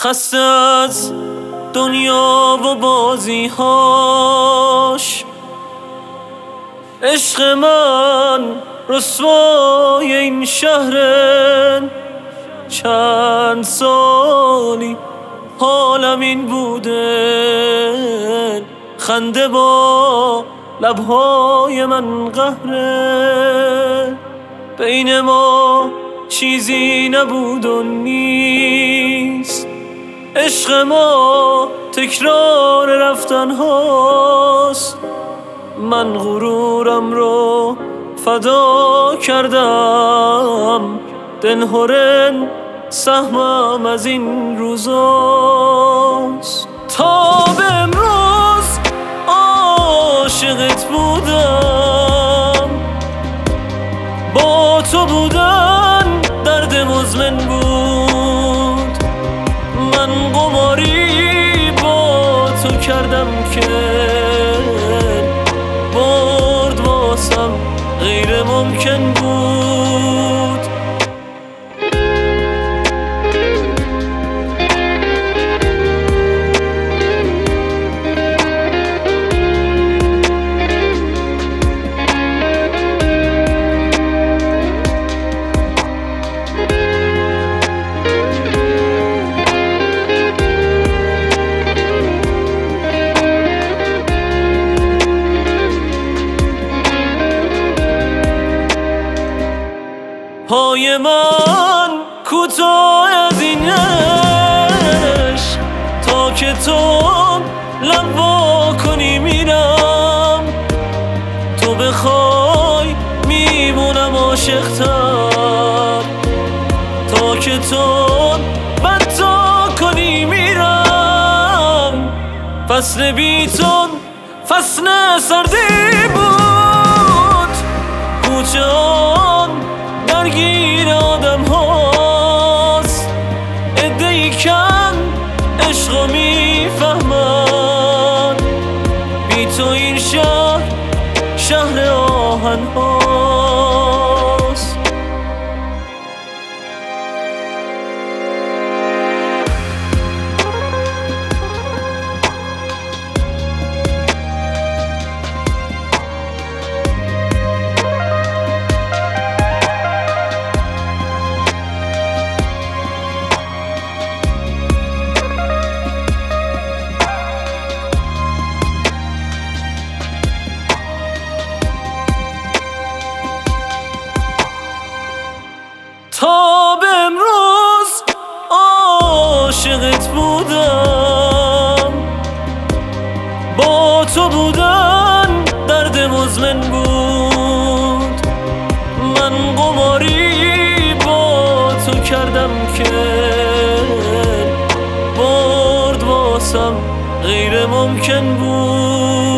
خسته از دنیا و بازیهاش، عشق من رسوای این شهره. چند سالی حالم این بوده، خنده با لبهای من قهره. بین ما چیزی نبود و نیست، عشق ما تکرار رفتن هاست. من غرورم رو فدا کردم، دلهرن سهمم از این روزاست. تا به امروز عاشقت بودم، با تو بودن درد مزمن بود. من قماری با تو کردم که برد واسم غیر ممکن بود. پای من کوتاه از این عشق، تا که تو لب وا کنی میرم. تو بخوای میمونم عاشق‌تر، تا که تو بدتا کنی میرم. فصل بیتون فصل سردی بود، کوچه درگیر آدم هاست. عده‌ای کم عشقو میفهمن، بی تو این شهر آهن هاست. تا به امروز عاشقت بودم، با تو بودن درد مزمن بود. من قماری با تو کردم که برد واسم غیر ممکن بود.